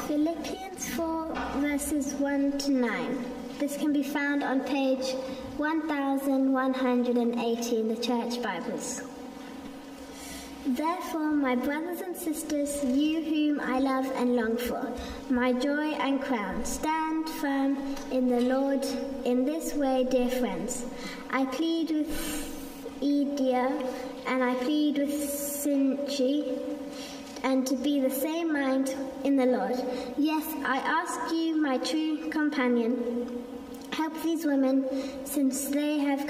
Philippians 4 verses 1 to 9. This can be found on page 1180 in the Church Bibles. Therefore, my brothers and sisters, you whom I love and long for, my joy and crown, stand firm in the Lord. In this way, dear friends, I plead with Euodia and I plead with Syntyche, and to be the same mind in the Lord. Yes, I ask you, my true companion, help these women, since they have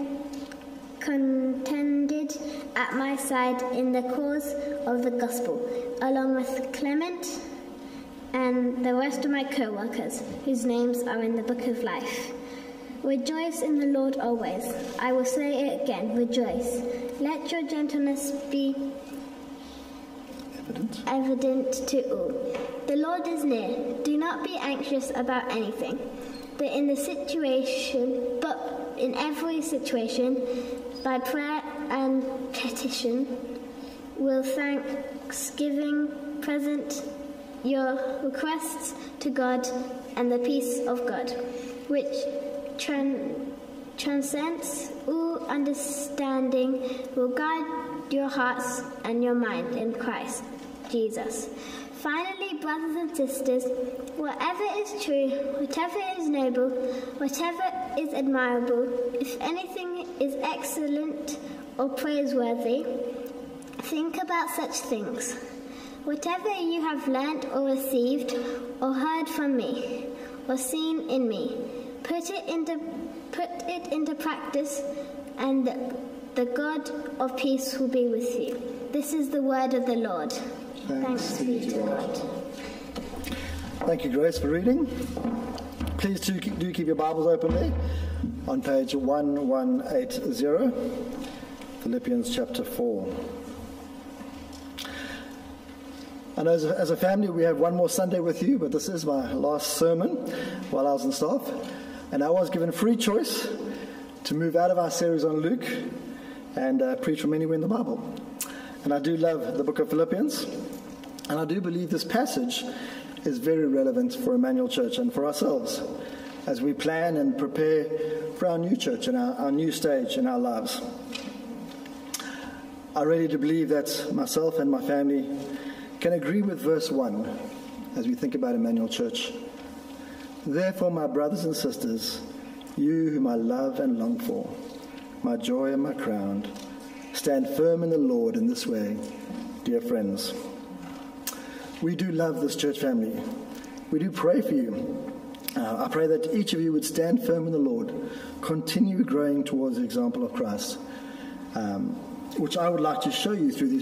contended at my side in the cause of the gospel, along with Clement and the rest of my co-workers, whose names are in the book of life. Rejoice in the Lord always. I will say it again, rejoice. Let your gentleness be evident to all. The Lord is near. Do not be anxious about anything, but in every situation, by prayer and petition, with thanksgiving, present your requests to God, and the peace of God, which transcends all understanding, will guide your hearts and your mind in Christ Jesus. Finally, brothers and sisters, whatever is true, whatever is noble, whatever is admirable, if anything is excellent or praiseworthy, think about such things. Whatever you have learnt or received or heard from me or seen in me, put it into practice, and the God of peace will be with you. This is the word of the Lord. Thanks be to God. Thank you, Grace, for reading. Please do keep your Bibles open there on page 1180, Philippians chapter 4. And as a family, we have one more Sunday with you, but this is my last sermon while I was on staff. And I was given free choice to move out of our series on Luke and preach from anywhere in the Bible. And I do love the book of Philippians. And I do believe this passage is very relevant for Emmanuel Church and for ourselves as we plan and prepare for our new church and our new stage in our lives. I really do believe that myself and my family can agree with verse 1 as we think about Emmanuel Church. Therefore, my brothers and sisters, you whom I love and long for, my joy and my crown, stand firm in the Lord in this way, dear friends. We do love this church family. We do pray for you. I pray that each of you would stand firm in the Lord, continue growing towards the example of Christ, which I would like to show you through these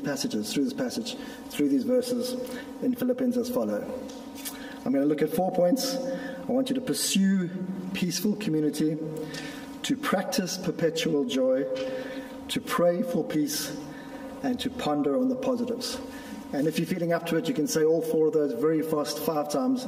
verses in Philippians as follow. I'm going to look at 4 points. I want you to pursue peaceful community, to practice perpetual joy, to pray for peace, and to ponder on the positives. And if you're feeling up to it, you can say all 4 of those very fast 5 times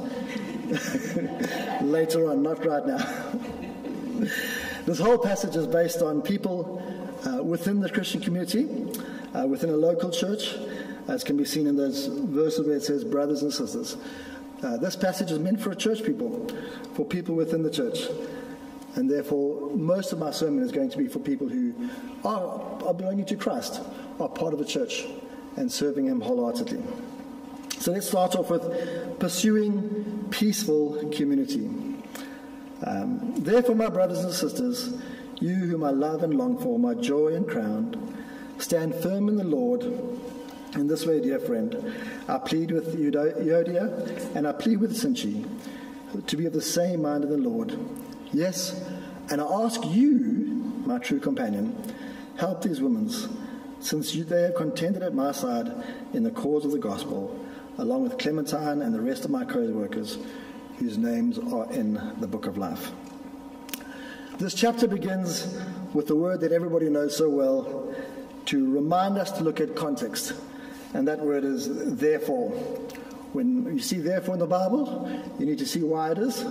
later on, not right now. This whole passage is based on people within the Christian community, within a local church, as can be seen in those verses where it says brothers and sisters. This passage is meant for church people, for people within the church. And therefore, most of my sermon is going to be for people who are belonging to Christ, are part of a church, and serving him wholeheartedly. So let's start off with pursuing peaceful community. Therefore, my brothers and sisters, you whom I love and long for, my joy and crown, stand firm in the Lord. In this way, dear friend, I plead with Euodia and I plead with Syntyche to be of the same mind in the Lord. Yes, and I ask you, my true companion, help these women, since they have contended at my side in the cause of the gospel, along with Clementine and the rest of my co-workers, whose names are in the book of life. This chapter begins with the word that everybody knows so well, to remind us to look at context. And that word is therefore. When you see therefore in the Bible, you need to see why it is.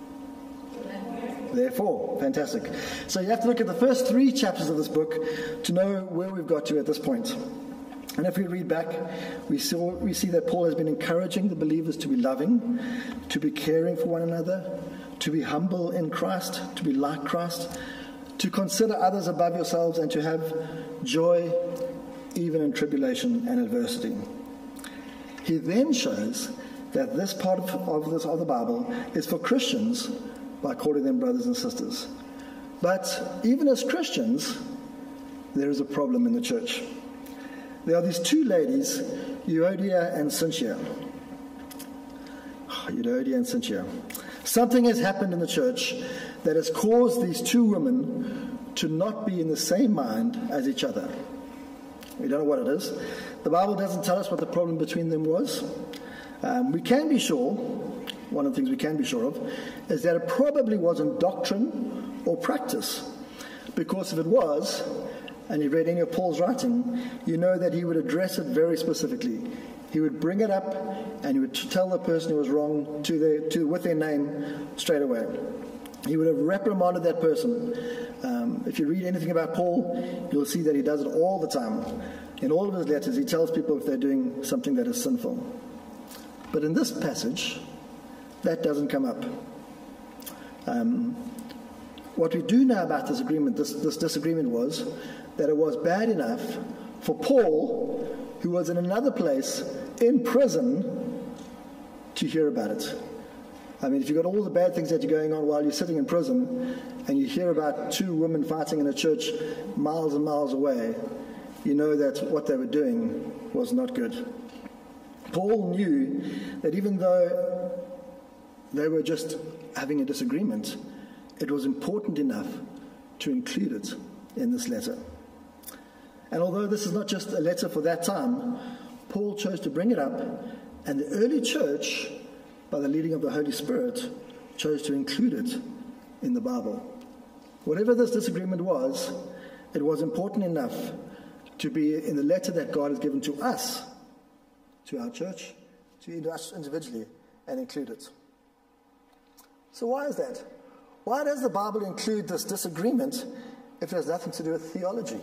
Therefore. Fantastic. So you have to look at the first 3 chapters of this book to know where we've got to at this point. And if we read back, we see that Paul has been encouraging the believers to be loving, to be caring for one another, to be humble in Christ, to be like Christ, to consider others above yourselves, and to have joy even in tribulation and adversity. He then shows that this part of the Bible is for Christians by calling them brothers and sisters. But even as Christians, there is a problem in the church. There are these two ladies, Euodia and Syntyche. Euodia and Syntyche. Something has happened in the church that has caused these two women to not be in the same mind as each other. We don't know what it is. The Bible doesn't tell us what the problem between them was. We can be sure, one of the things we can be sure of, is that it probably wasn't doctrine or practice. Because if it was, and you've read any of Paul's writing, you know that he would address it very specifically. He would bring it up and he would tell the person who was wrong with their name straight away. He would have reprimanded that person. If you read anything about Paul, you'll see that he does it all the time. In all of his letters, he tells people if they're doing something that is sinful. But in this passage, that doesn't come up. What we do know about this agreement, this disagreement, was that it was bad enough for Paul, who was in another place, in prison, to hear about it. I mean, if you've got all the bad things that are going on while you're sitting in prison, and you hear about two women fighting in a church miles and miles away, you know that what they were doing was not good. Paul knew that even though they were just having a disagreement, it was important enough to include it in this letter. And although this is not just a letter for that time, Paul chose to bring it up, and the early church, by the leading of the Holy Spirit, chose to include it in the Bible. Whatever this disagreement was, it was important enough to be in the letter that God has given to us, to our church, to us individually, and include it. So why is that? Why does the Bible include this disagreement if it has nothing to do with theology?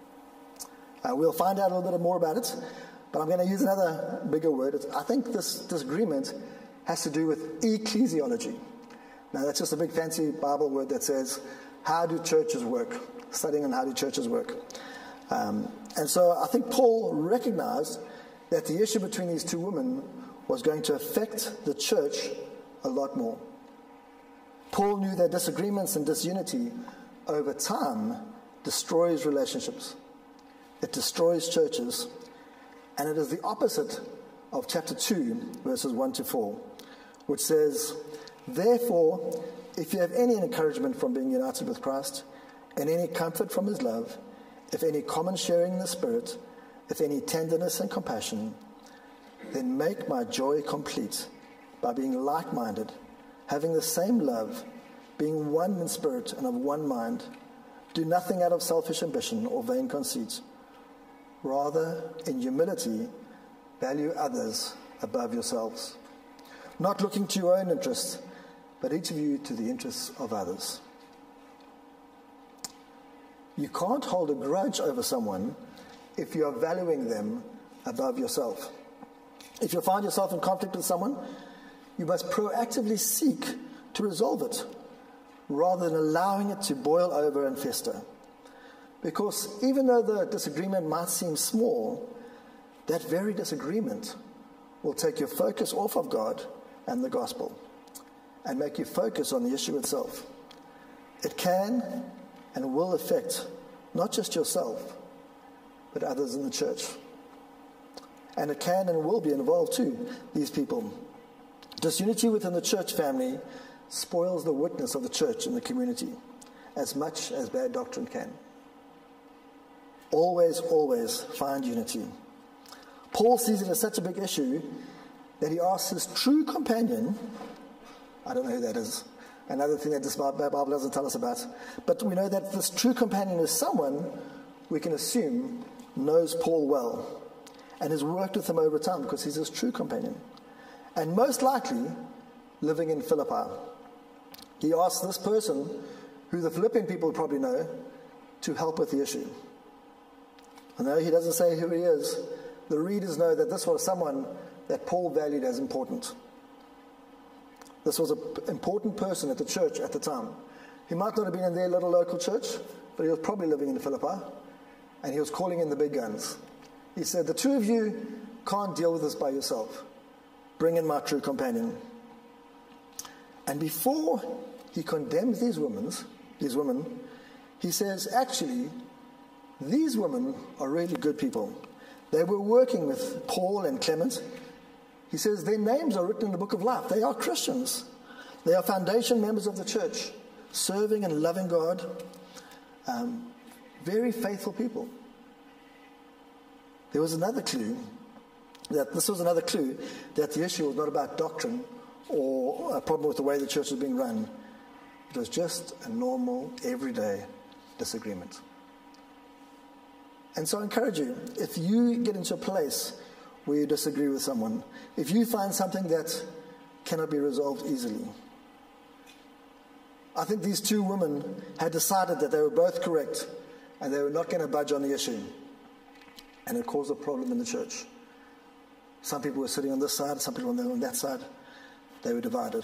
We'll find out a little bit more about it, but I'm going to use another bigger word. I think this disagreement has to do with ecclesiology. Now, that's just a big fancy Bible word that says, how do churches work? Studying on how do churches work. And so I think Paul recognized that the issue between these two women was going to affect the church a lot more. Paul knew that disagreements and disunity over time destroys relationships. It destroys churches. And it is the opposite of chapter 2, verses 1 to 4, which says, "Therefore, if you have any encouragement from being united with Christ, and any comfort from his love, if any common sharing in the Spirit, if any tenderness and compassion, then make my joy complete by being like-minded, having the same love, being one in spirit and of one mind. Do nothing out of selfish ambition or vain conceit. Rather, in humility, value others above yourselves, not looking to your own interests, but each of you to the interests of others." You can't hold a grudge over someone if you are valuing them above yourself. If you find yourself in conflict with someone, you must proactively seek to resolve it, rather than allowing it to boil over and fester. Because even though the disagreement might seem small, that very disagreement will take your focus off of God and the gospel and make you focus on the issue itself. It can and will affect not just yourself, but others in the church. And it can and will be involved too, these people. Disunity within the church family spoils the witness of the church in the community as much as bad doctrine can. Always, always find unity. Paul sees it as such a big issue that he asks his true companion, I don't know who that is, another thing that this Bible doesn't tell us about, but we know that this true companion is someone we can assume knows Paul well and has worked with him over time because he's his true companion, and most likely living in Philippi. He asks this person, who the Philippian people probably know, to help with the issue. Although he doesn't say who he is, the readers know that this was someone that Paul valued as important. This was an important person at the church at the time. He might not have been in their little local church, but he was probably living in Philippi, and he was calling in the big guns. He said, the two of you can't deal with this by yourself. Bring in my true companion. And before he condemns these women, he says, actually, these women are really good people. They were working with Paul and Clement. He says their names are written in the book of life. They are Christians. They are foundation members of the church, serving and loving God. Very faithful people. There was another clue that the issue was not about doctrine or a problem with the way the church was being run. It was just a normal, everyday disagreement. And so I encourage you, if you get into a place where you disagree with someone, if you find something that cannot be resolved easily. I think these two women had decided that they were both correct and they were not going to budge on the issue. And it caused a problem in the church. Some people were sitting on this side, some people on that side. They were divided.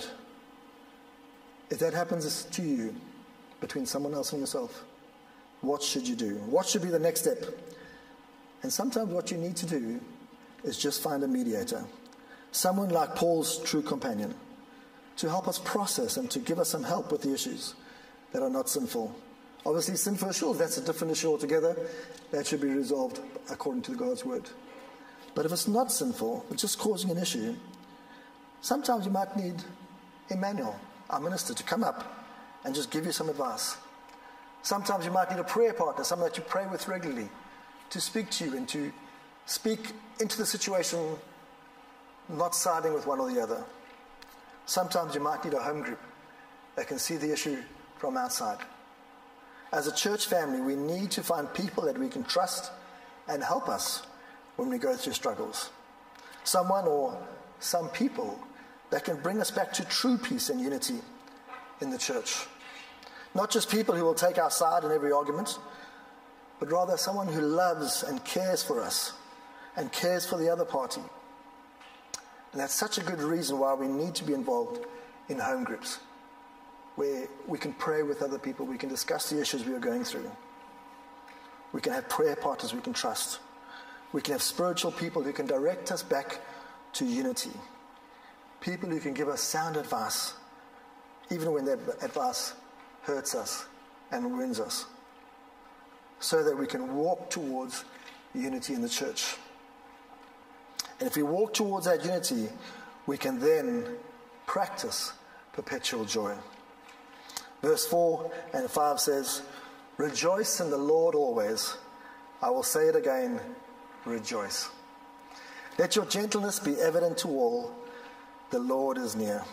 If that happens to you, between someone else and yourself, what should you do? What should be the next step? And sometimes what you need to do is just find a mediator. Someone like Paul's true companion to help us process and to give us some help with the issues that are not sinful. Obviously, sinful issues, that's a different issue altogether. That should be resolved according to God's word. But if it's not sinful, it's just causing an issue, sometimes you might need Emmanuel, our minister, to come up and just give you some advice. Sometimes you might need a prayer partner, someone that you pray with regularly, to speak to you and to speak into the situation, not siding with one or the other. Sometimes you might need a home group that can see the issue from outside. As a church family, we need to find people that we can trust and help us when we go through struggles. Someone or some people that can bring us back to true peace and unity in the church. Not just people who will take our side in every argument, but rather someone who loves and cares for us and cares for the other party. And that's such a good reason why we need to be involved in home groups, where we can pray with other people, we can discuss the issues we are going through. We can have prayer partners we can trust. We can have spiritual people who can direct us back to unity. People who can give us sound advice, even when that advice hurts us and wounds us, so that we can walk towards unity in the church. And if we walk towards that unity, we can then practice perpetual joy. Verse 4 and 5 says, "Rejoice in the Lord always. I will say it again, rejoice. Let your gentleness be evident to all. The Lord is near."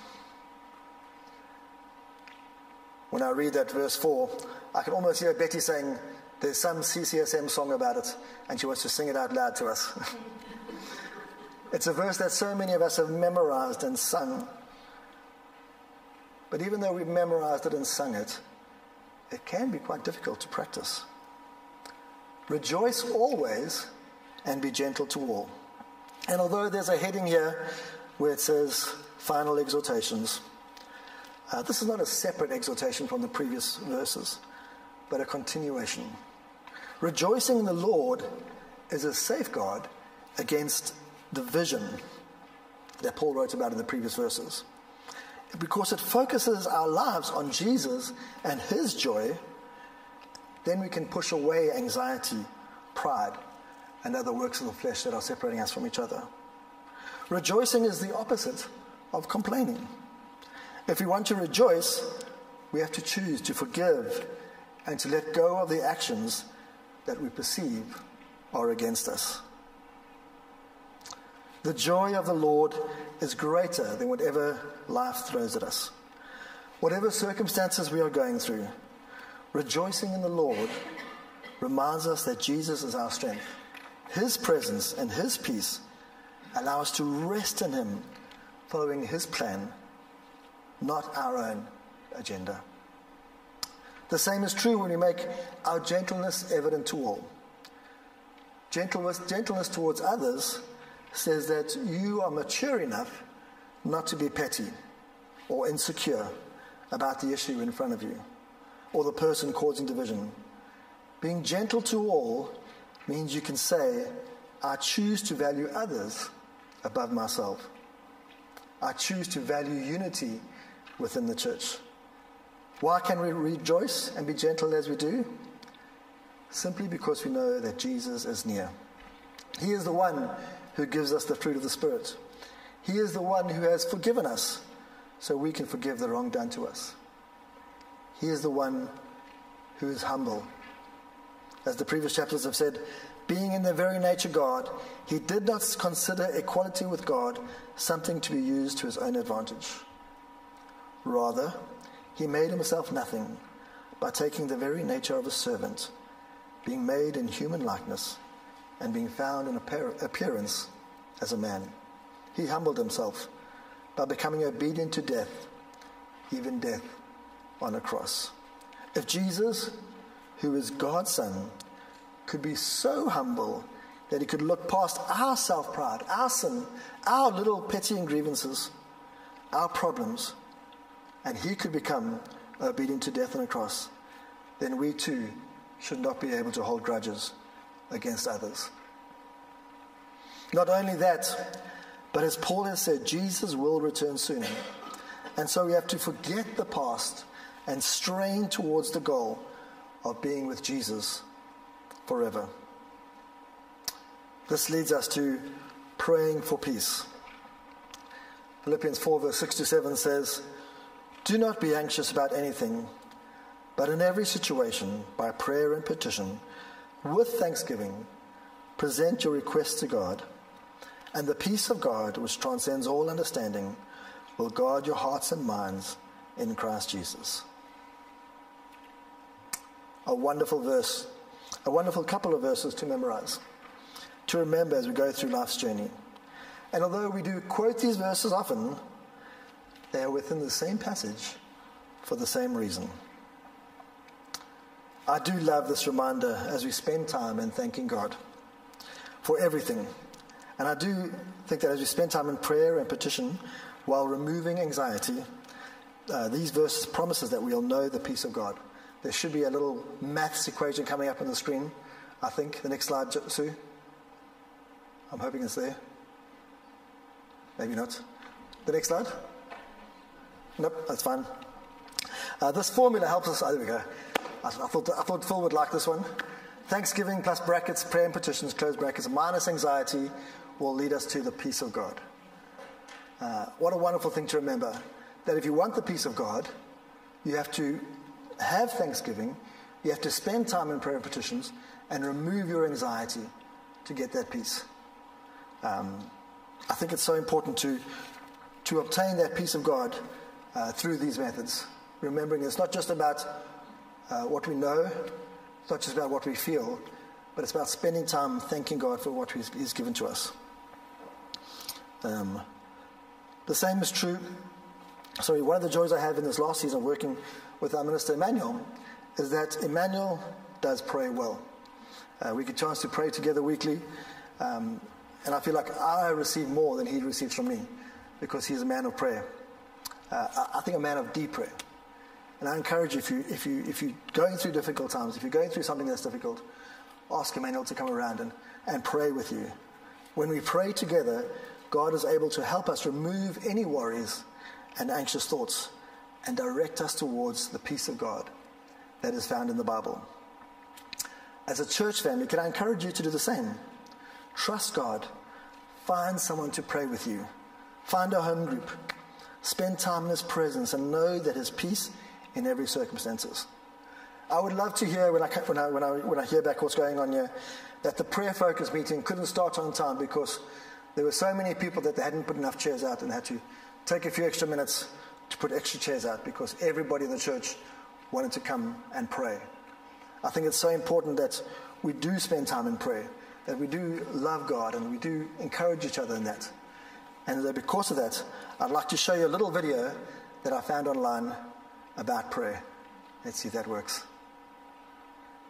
When I read that verse 4, I can almost hear Betty saying, there's some CCSM song about it, and she wants to sing it out loud to us. It's a verse that so many of us have memorized and sung. But even though we've memorized it and sung it, it can be quite difficult to practice. Rejoice always and be gentle to all. And although there's a heading here where it says final exhortations, this is not a separate exhortation from the previous verses, but a continuation. Rejoicing in the Lord is a safeguard against division that Paul wrote about in the previous verses. Because it focuses our lives on Jesus and his joy, then we can push away anxiety, pride, and other works of the flesh that are separating us from each other. Rejoicing is the opposite of complaining. If we want to rejoice, we have to choose to forgive and to let go of the actions that we perceive are against us. The joy of the Lord is greater than whatever life throws at us. Whatever circumstances we are going through, rejoicing in the Lord reminds us that Jesus is our strength. His presence and his peace allow us to rest in him, following his plan, not our own agenda. The same is true when we make our gentleness evident to all. Gentleness towards others says that you are mature enough not to be petty or insecure about the issue in front of you or the person causing division. Being gentle to all means you can say, I choose to value others above myself. I choose to value unity within the church. Why can we rejoice and be gentle as we do? Simply because we know that Jesus is near. He is the one who gives us the fruit of the Spirit. He is the one who has forgiven us so we can forgive the wrong done to us. He is the one who is humble. As the previous chapters have said, being in their very nature God, he did not consider equality with God something to be used to his own advantage. Rather, he made himself nothing by taking the very nature of a servant, being made in human likeness, and being found in appearance as a man. He humbled himself by becoming obedient to death, even death on a cross. If Jesus, who is God's Son, could be so humble that he could look past our self-pride, our sin, our little petty grievances, our problems, and he could become obedient to death on a cross, then we too should not be able to hold grudges against others. Not only that, but as Paul has said, Jesus will return soon. And so we have to forget the past and strain towards the goal of being with Jesus forever. This leads us to praying for peace. Philippians 4 verse 6 to 7 says, do not be anxious about anything, but in every situation, by prayer and petition, with thanksgiving, present your requests to God, and the peace of God, which transcends all understanding, will guard your hearts and minds in Christ Jesus. A wonderful verse, a wonderful couple of verses to memorize, to remember as we go through life's journey. And although we do quote these verses often, they are within the same passage for the same reason. I do love this reminder as we spend time in thanking God for everything. And I do think that as we spend time in prayer and petition while removing anxiety, these verses promise us that we'll know the peace of God. There should be a little maths equation coming up on the screen, I think. The next slide, Sue. I'm hoping it's there. Maybe not. The next slide. Nope, that's fine. This formula helps us. Oh, there we go. I thought Phil would like this one. Thanksgiving plus brackets, prayer and petitions, close brackets, minus anxiety will lead us to the peace of God. What a wonderful thing to remember, that if you want the peace of God, you have to have thanksgiving, you have to spend time in prayer and petitions, and remove your anxiety to get that peace. I think it's so important to obtain that peace of God through these methods. Remembering it's not just about what we know, it's not just about what we feel, but it's about spending time thanking God for what He's given to us. The same is true. One of the joys I have in this last season of working with our minister Emmanuel is that Emmanuel does pray well. We get a chance to pray together weekly, and I feel like I receive more than he receives from me because he's a man of prayer. I think a man of deep prayer. And I encourage you, if you're going through difficult times, if you're going through something that's difficult, ask Emmanuel to come around and pray with you. When we pray together, God is able to help us remove any worries and anxious thoughts and direct us towards the peace of God that is found in the Bible. As a church family, can I encourage you to do the same? Trust God. Find someone to pray with you. Find a home group. Spend time in His presence and know that His peace in every circumstances. I would love to hear when I hear back what's going on here, that the prayer focus meeting couldn't start on time because there were so many people that they hadn't put enough chairs out and had to take a few extra minutes to put extra chairs out because everybody in the church wanted to come and pray. I think it's so important that we do spend time in prayer, that we do love God and we do encourage each other in that. And that because of that, I'd like to show you a little video that I found online about prayer. Let's see if that works.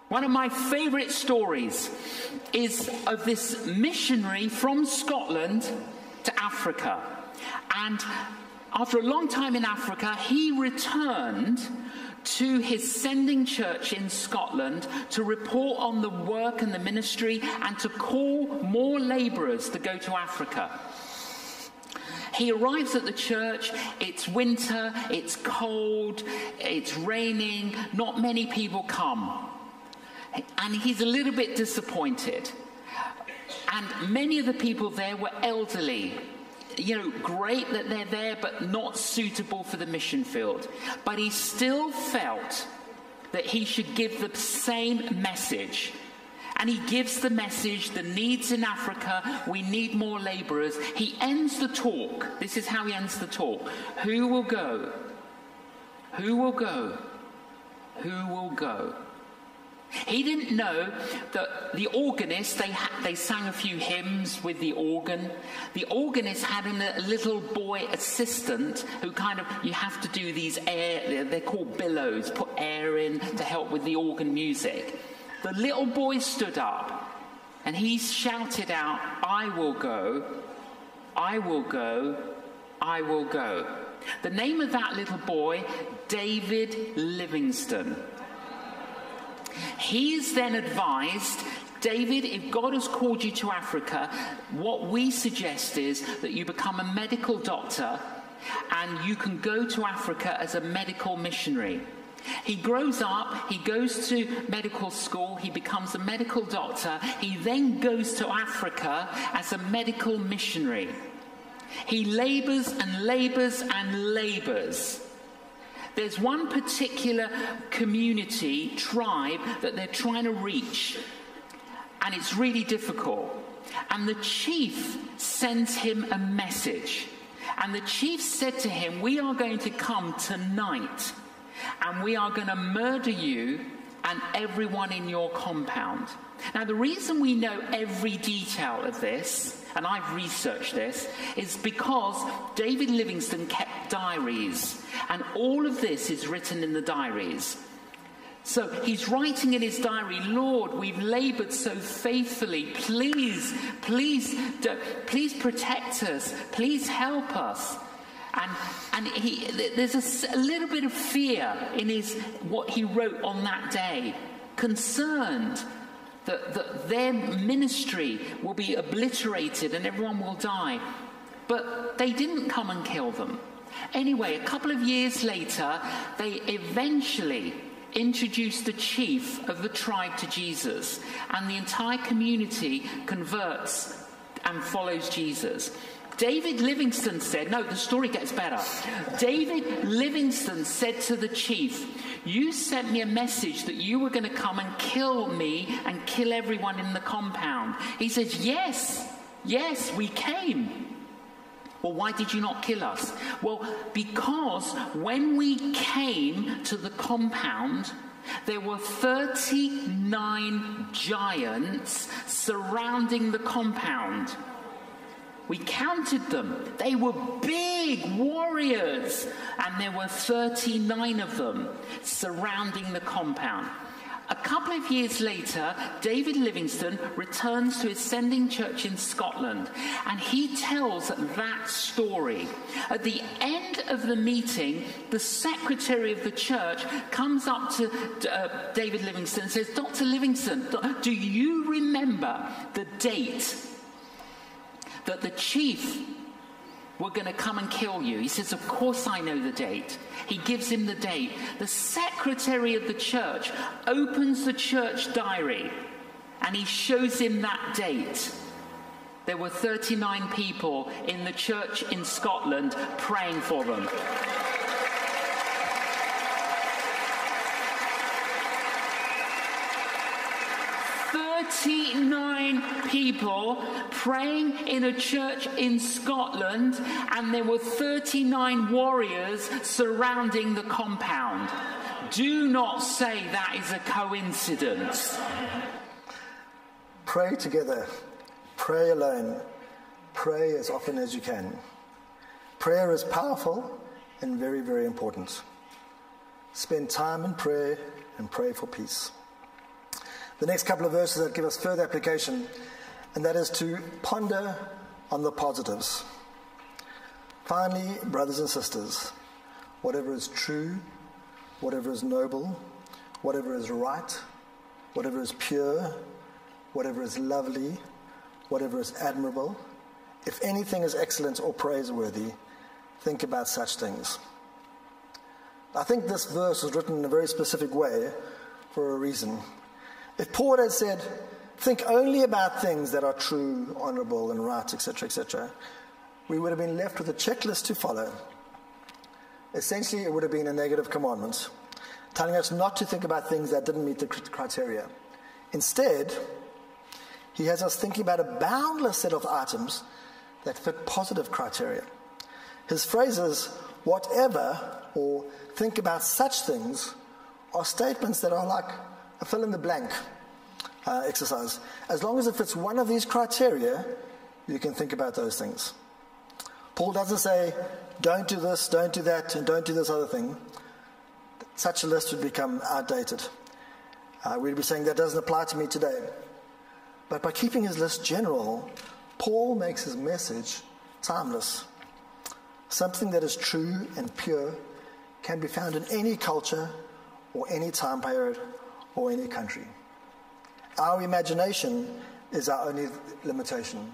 One of my favourite stories is of this missionary from Scotland to Africa. And after a long time in Africa, he returned to his sending church in Scotland to report on the work and the ministry and to call more labourers to go to Africa. He arrives at the church, it's winter, it's cold, it's raining, not many people come. And he's a little bit disappointed. And many of the people there were elderly. You know, great that they're there, but not suitable for the mission field. But he still felt that he should give the same message. And he gives the message, the needs in Africa, we need more labourers. He ends the talk. This is how he ends the talk. Who will go? Who will go? Who will go? He didn't know that the organist, they sang a few hymns with the organ. The organist had a little boy assistant who you have to do these they're called billows, put air in to help with the organ music. The little boy stood up and he shouted out, I will go, I will go, I will go. The name of that little boy, David Livingstone. He is then advised, David, if God has called you to Africa, what we suggest is that you become a medical doctor and you can go to Africa as a medical missionary. He grows up, he goes to medical school, he becomes a medical doctor, he then goes to Africa as a medical missionary. He labours and labours and labours. There's one particular community, tribe, that they're trying to reach, and it's really difficult. And the chief sends him a message. And the chief said to him, we are going to come tonight, and we are going to murder you and everyone in your compound. Now, the reason we know every detail of this, and I've researched this, is because David Livingstone kept diaries, and all of this is written in the diaries. So he's writing in his diary, Lord, we've laboured so faithfully. Please protect us. Please help us. And there's a little bit of fear in what he wrote on that day, concerned that their ministry will be obliterated and everyone will die. But they didn't come and kill them. Anyway, a couple of years later, they eventually introduced the chief of the tribe to Jesus, and the entire community converts and follows Jesus. David Livingstone said, no, the story gets better. David Livingstone said to the chief, you sent me a message that you were going to come and kill me and kill everyone in the compound. He says, yes, we came. Well, why did you not kill us? Well, because when we came to the compound, there were 39 giants surrounding the compound. We counted them. They were big warriors, and there were 39 of them surrounding the compound. A couple of years later, David Livingstone returns to his sending church in Scotland, and he tells that story. At the end of the meeting, the secretary of the church comes up to David Livingstone and says, Dr. Livingstone, do you remember the date that the chief were going to come and kill you? He says, of course I know the date. He gives him the date. The secretary of the church opens the church diary and he shows him that date. There were 39 people in the church in Scotland praying for them. People praying in a church in Scotland, and there were 39 warriors surrounding the compound. Do not say that is a coincidence. Pray together. Pray alone. Pray as often as you can. Prayer is powerful and very, very important. Spend time in prayer and pray for peace. the next couple of verses that give us further application, and that is to ponder on the positives. Finally, brothers and sisters, whatever is true, whatever is noble, whatever is right, whatever is pure, whatever is lovely, whatever is admirable, if anything is excellent or praiseworthy, think about such things. I think this verse was written in a very specific way for a reason. If Paul had said, think only about things that are true, honorable, and right, etc., we would have been left with a checklist to follow. Essentially, it would have been a negative commandment, telling us not to think about things that didn't meet the criteria. Instead, he has us thinking about a boundless set of items that fit positive criteria. His phrases, whatever, or think about such things, are statements that are like a fill-in-the-blank exercise. As long as it fits one of these criteria, you can think about those things. Paul doesn't say, don't do this, don't do that, and don't do this other thing. Such a list would become outdated. We'd be saying that doesn't apply to me today. But by keeping his list general, Paul makes his message timeless. Something that is true and pure can be found in any culture or any time period or any country. Our imagination is our only limitation.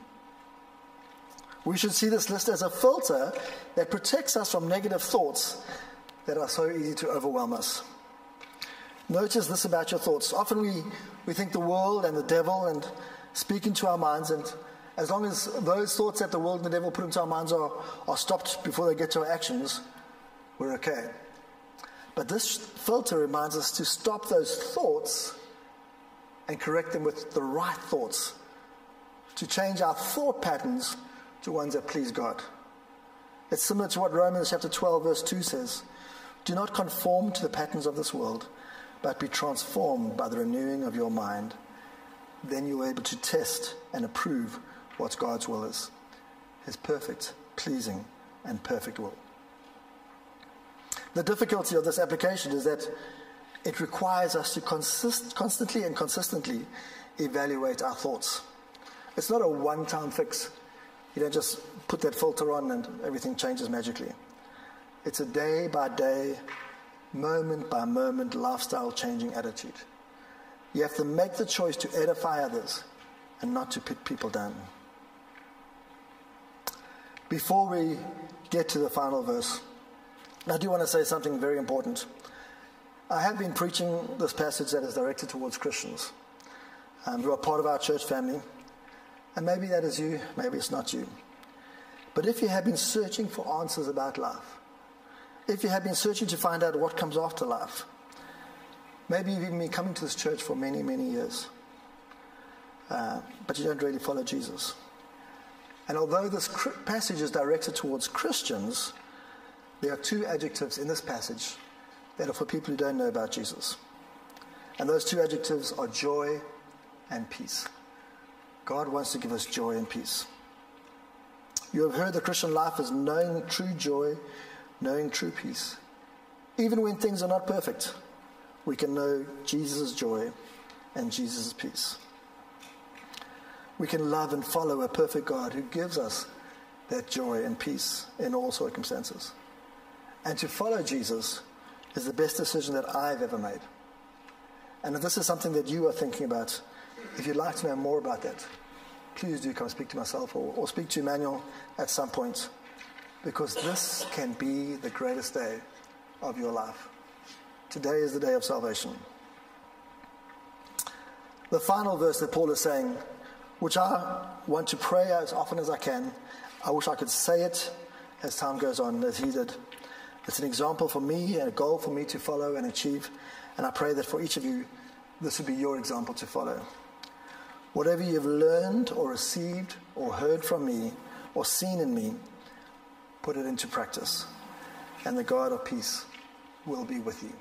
We should see this list as a filter that protects us from negative thoughts that are so easy to overwhelm us. Notice this about your thoughts. Often we think the world and the devil and speak into our minds, and as long as those thoughts that the world and the devil put into our minds are stopped before they get to our actions, we're okay. But this filter reminds us to stop those thoughts and correct them with the right thoughts, to change our thought patterns to ones that please God. It's similar to what Romans chapter 12 verse 2 says. Do not conform to the patterns of this world, but be transformed by the renewing of your mind. Then you're able to test and approve what God's will is, his perfect, pleasing, and perfect will. The difficulty of this application is that it requires us to constantly and consistently evaluate our thoughts. It's not a one-time fix. You don't just put that filter on and everything changes magically. It's a day-by-day, moment-by-moment, lifestyle-changing attitude. You have to make the choice to edify others and not to put people down. Before we get to the final verse, I do want to say something very important. I have been preaching this passage that is directed towards Christians who are part of our church family. And maybe that is you, maybe it's not you. But if you have been searching for answers about life, if you have been searching to find out what comes after life, maybe you've even been coming to this church for many, many years, but you don't really follow Jesus. And although this passage is directed towards Christians, there are two adjectives in this passage that are for people who don't know about Jesus. And those two adjectives are joy and peace. God wants to give us joy and peace. You have heard the Christian life is knowing true joy, knowing true peace. Even when things are not perfect, we can know Jesus' joy and Jesus' peace. We can love and follow a perfect God who gives us that joy and peace in all circumstances. And to follow Jesus is the best decision that I've ever made. And if this is something that you are thinking about, if you'd like to know more about that, please do come speak to myself or speak to Emmanuel at some point, because this can be the greatest day of your life. Today is the day of salvation. The final verse that Paul is saying, which I want to pray as often as I can, I wish I could say it as time goes on, as he did. It's an example for me and a goal for me to follow and achieve, and I pray that for each of you, this would be your example to follow. Whatever you've learned or received or heard from me or seen in me, put it into practice, and the God of peace will be with you.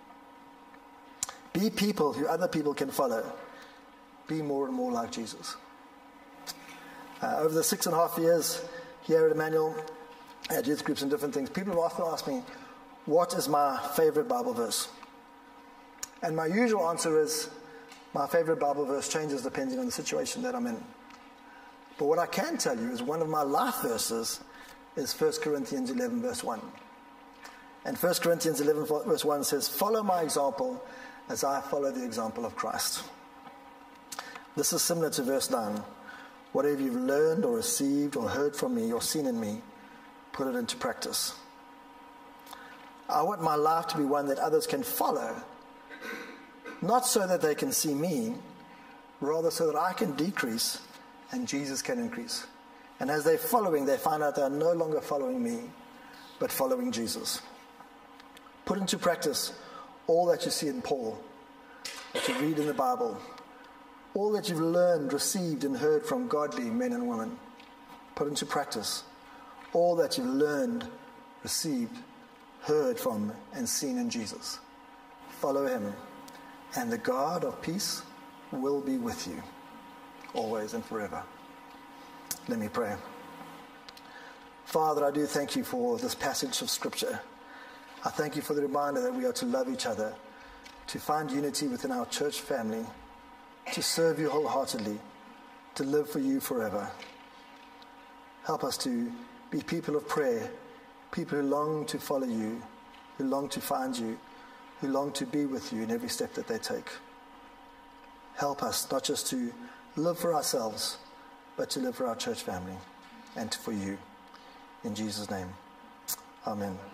Be people who other people can follow. Be more and more like Jesus. Over the 6.5 years here at Emmanuel, at youth groups and different things, people have often asked me, what is my favorite Bible verse? And my usual answer is, My favorite Bible verse changes depending on the situation that I'm in. But what I can tell you is one of my life verses is 1 Corinthians 11 verse 1. And 1 Corinthians 11 verse 1 says, "Follow my example as I follow the example of Christ." This is similar to verse 9. Whatever you've learned or received or heard from me or seen in me, put it into practice. I want my life to be one that others can follow, not so that they can see me, rather so that I can decrease and Jesus can increase. And as they're following, they find out they are no longer following me, but following Jesus. Put into practice all that you see in Paul, that you read in the Bible, all that you've learned, received, and heard from godly men and women. Put into practice all that you've learned, received, heard from, and seen in Jesus. Follow him, and the God of peace will be with you, always and forever. Let me pray. Father, I do thank you for this passage of Scripture. I thank you for the reminder that we are to love each other, to find unity within our church family, to serve you wholeheartedly, to live for you forever. Help us to be people of prayer, people who long to follow you, who long to find you, who long to be with you in every step that they take. Help us not just to live for ourselves, but to live for our church family and for you. In Jesus' name, amen.